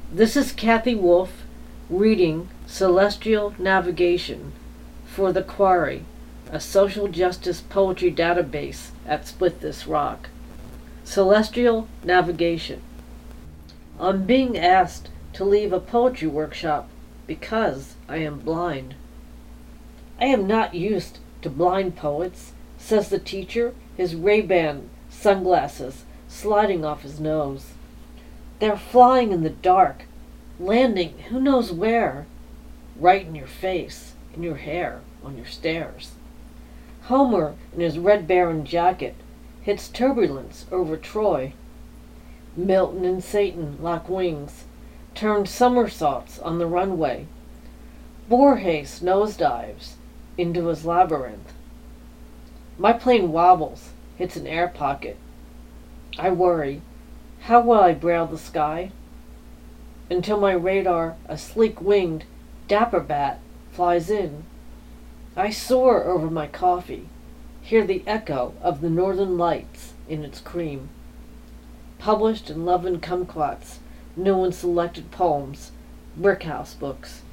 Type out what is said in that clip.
This is Kathy Wolf reading Celestial Navigation for The Quarry, a social justice poetry database at Split This Rock. Celestial Navigation. I'm being asked to leave a poetry workshop because I am blind. I am not used to blind poets, says the teacher, his Ray-Ban sunglasses sliding off his nose. They're flying in the dark, landing who knows where, right in your face, in your hair, on your stairs. Homer, in his Red Baron jacket, hits turbulence over Troy. Milton and Satan lock wings, turned somersaults on the runway. Borges nosedives into his labyrinth. My plane wobbles, hits an air pocket. I worry, how will I braille the sky? Until my radar, a sleek-winged dapper bat, flies in. I soar over my coffee, hear the echo of the northern lights in its cream. Published in Love and Kumquats, new and selected poems, Brickhouse books.